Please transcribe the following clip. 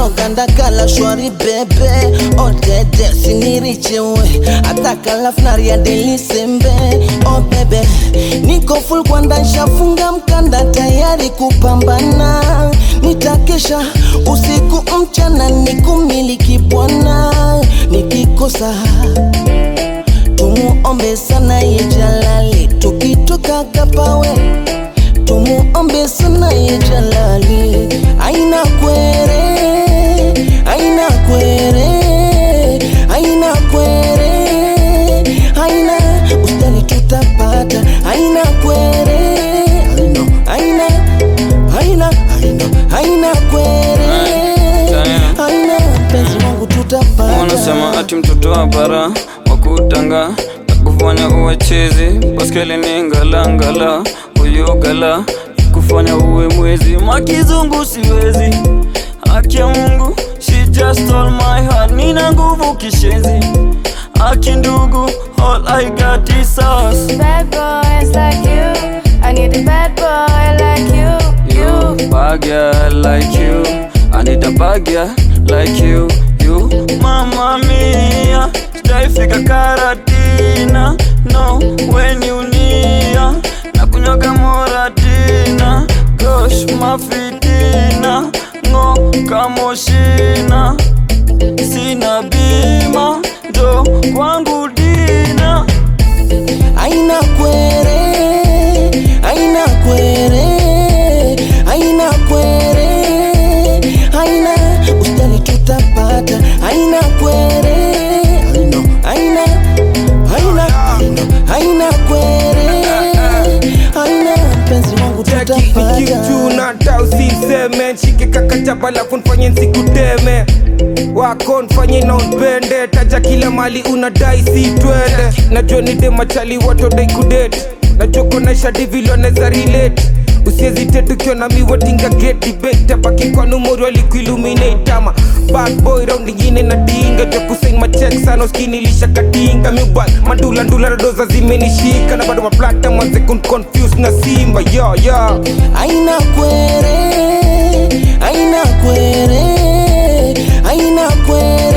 Roga ndakala shwari bebe Odede sinirichewe Ataka lafnari ya delisembe Oh bebe Niko full kwa ndanshafunga mkanda tayari kupambana Nitakesha usiku mchana nikumiliki bwana Nikikosa tumuombe sana ye Jalali Tukitoka kapawe tumuombe sana ye Jalali Aina kwere Aina kwere Aina kwere Aina ustali tutapata Aina kwere Aina Aina Aina Aina kwere Aina penzi wangu tutapata Wanasema ati mtoto wa bara wakutanga kufanya uwe chizi Baskeli ni ngala Uyo gala kufanya uwe mwezi Makizungu siwezi Haki ya Mungu She just stole my heart Nina nguvu kishenzi Haki ndugu All I got is us Bad boys like you I need a bad boy like you Bad girl like you I need a bad girl like you Mamma mia Sijaifika Karatina No when you near Nakunyoga moratina Gosh mafitina Ngo kamoshina Sina bima Do kwangu dina Aina kwere Aina kwere Aina kwere Aina ustali tutapata Aina kwere Aina Aina Aina kwere Aina penzi wangu tutapata Nikimchuna tau siseme Nshike kakachapa lafu nfanye nsikuteme Wako nfanye na unpende Taja kila mali unadai si twende Najua ni demachali watodai kudate Najua konaisha divilo neza relate Usiezite ukiona miwatinga get debate Baki kwa numori walikuilluminate ama Bad boy round ingine na dinga Jua kusain machek sana uskinilisha katinga Miubal mandula ndula radoza zimenishika Na bado maplata mwanze confused na simba yo Aina kwere Aina kwere Aina kwere